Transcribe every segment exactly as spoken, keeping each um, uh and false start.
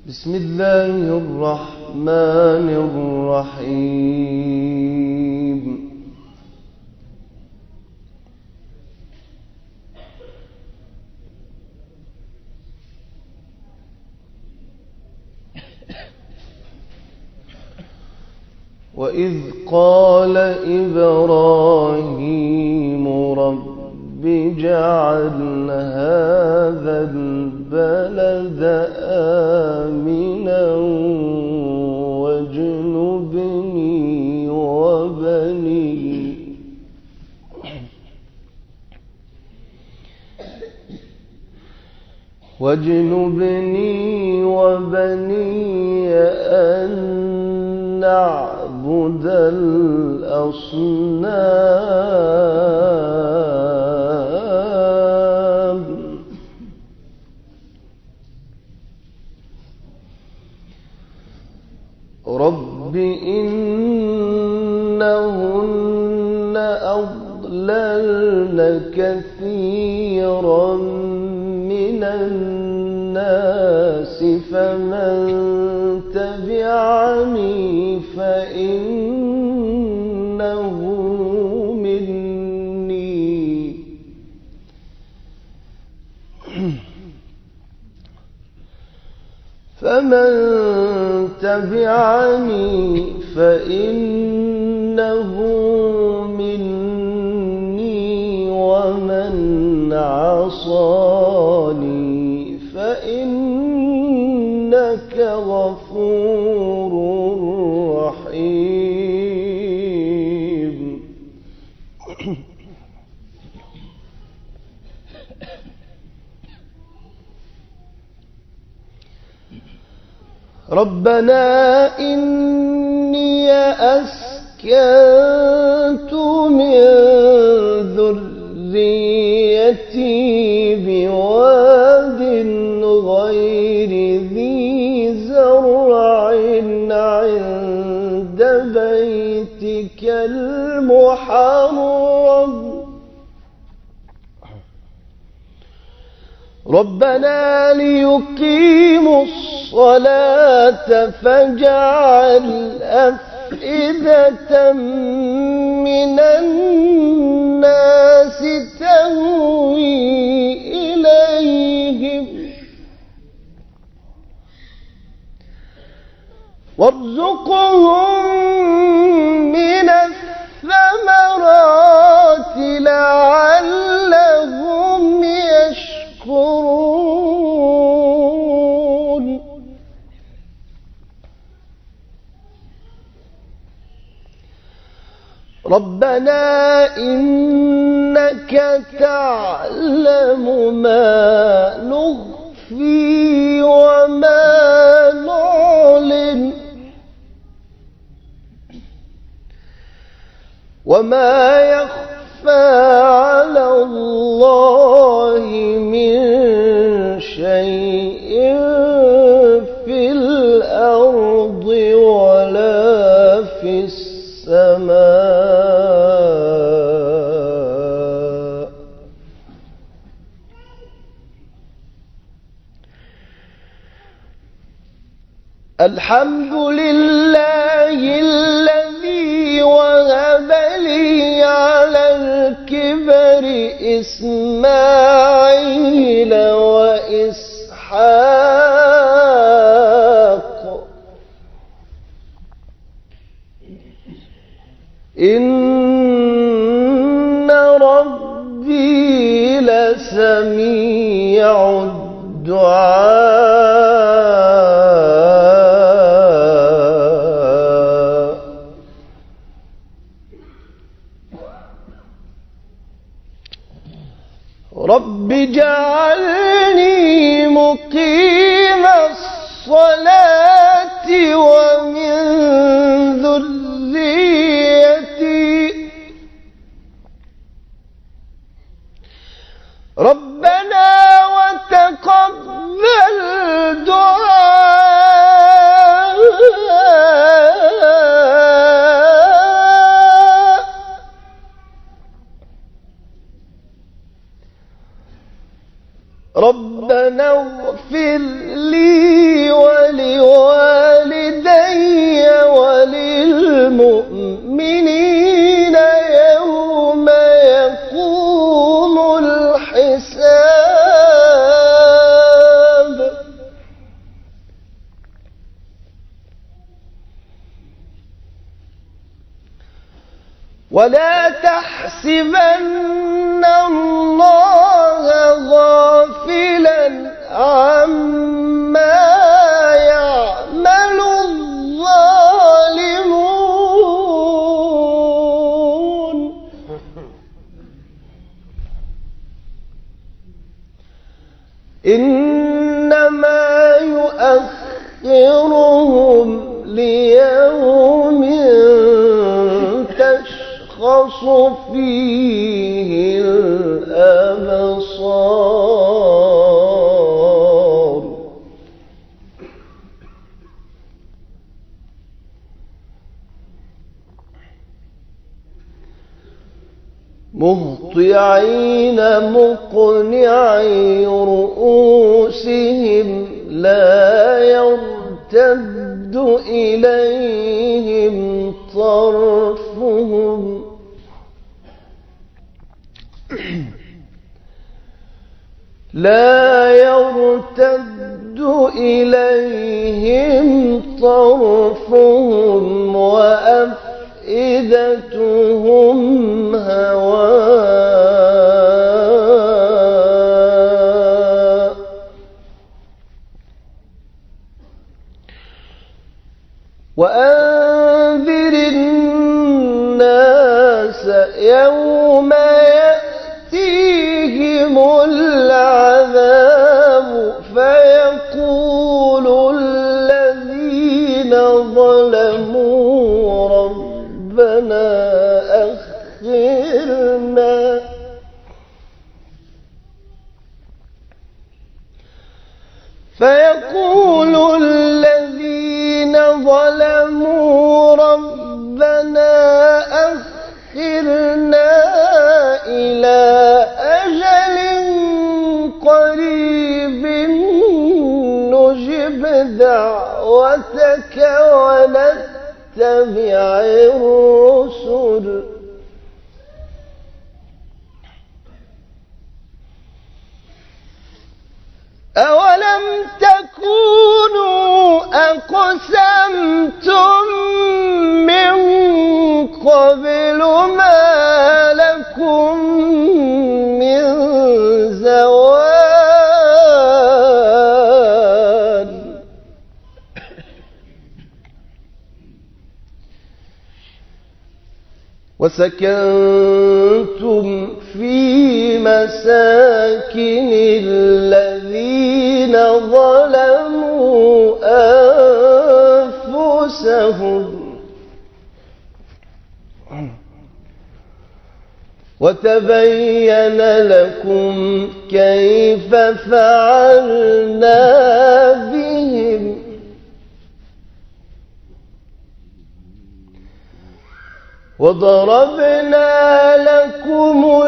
بسم الله الرحمن الرحيم. وإذ قال إبراهيم رب اجعل هذا البلد آمنا واجنبني وبني واجنبني وبني أن نعبد الأصنام رب إنهن أضللن كثيرا من الناس فمن تبعني فإنه مني فمن تبعني فإنه مني ومن عصاني فإنك غفور رحيم. ربنا إني أسكنت من ذريتي بواد غير ذي زرع عند بيتك المحرم ربنا ليقيموا الصلاة فاجعل أفئدة من الناس تهوي إليهم وارزقهم من الثمرات لعلهم يشكرون ربنا إنك تعلم ما نخفي وما نعلن وما يخفى على الله من شيء في الأرض ولا في السماء الحمد لله الذي وهب لي على الكبر إسماعيل وإسحاق إن ربي لسميع الدعاء رب اجعلني مقيم الصلاة ومن ذريتي ربنا وتقبل دعاء ربنا اغفر لي ولي ولا تحسبن الله غافلا عما يعمل الظالمون إنما يؤخرهم ليوم تشخص فيه الأبصار مهطعين مقنعي رؤوسهم لا يرتد إليهم طرفهم لا يرتد إليهم طرفهم وأفئدتهم هواء وأنذر الناس يوم يأتيهم العذاب فيقول الذين ظلموا ربنا أخرنا فيقول الذين ظلموا ربنا أخرنا إلى أجل قريب نجب دعوتك ونتبع الرسل أولم تكونوا أقسمتم من قبل ما لكم من زوال وسكنتم في مساكن الذين ظلموا أنفسهم وتبين لكم كيف فعلنا بهم وضربنا لكم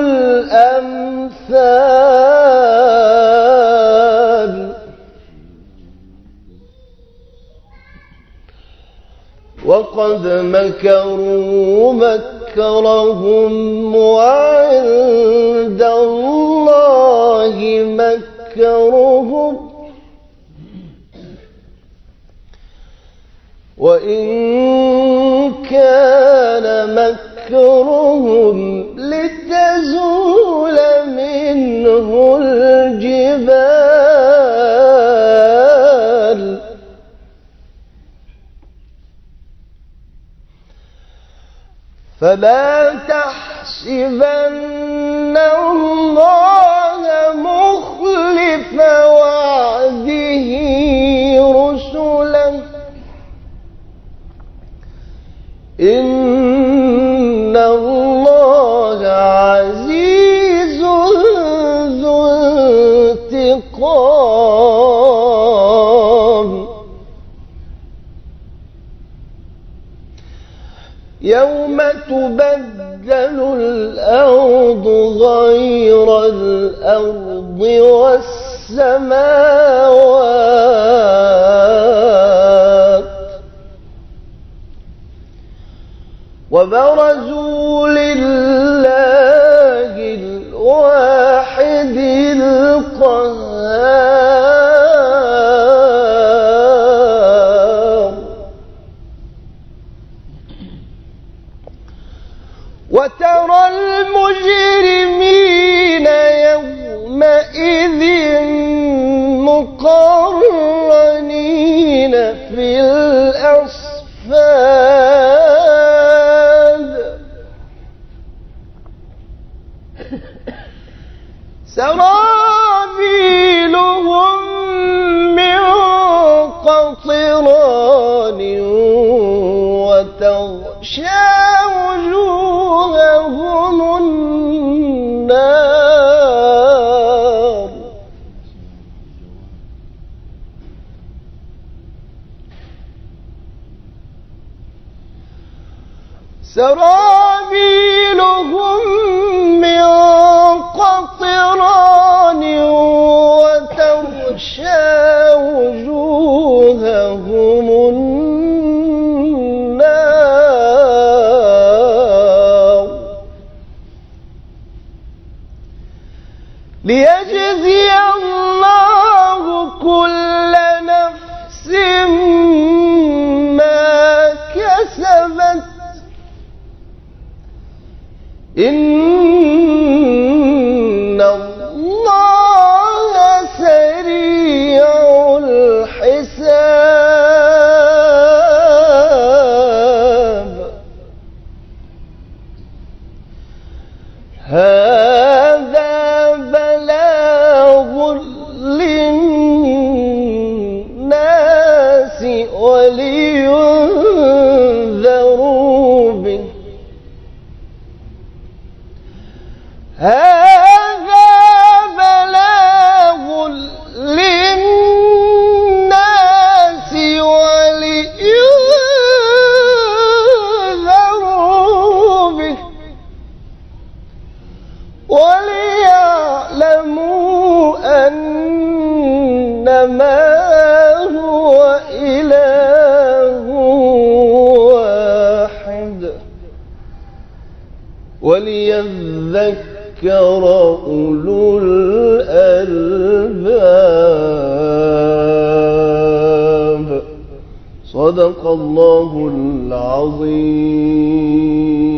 الأمثال وقد مكروا مكرهم وعند الله مكرهم وإن كان مكرهم لتزول منه الجبال فلا تحسبن الله مخلف وعده رسله إن الله عزيز ذو انتقام يوم تبدل الأرض غير الأرض والسماوات وبرزوا لله الواحد القهار في الأصفاد سرابيلهم من قطران وتغشى وجوههم النار سرابيلهم من قطران وتغشى وجوههم النار ليجزي الله كل نفس ما كسبت إن الله سريع الحساب هذا بلاغ للناس ولينذروا به هذا بلاغ للناس ولينذروا به وليعلموا أنما هو إله واحد وليذكر أولو الألباب صدق الله العظيم.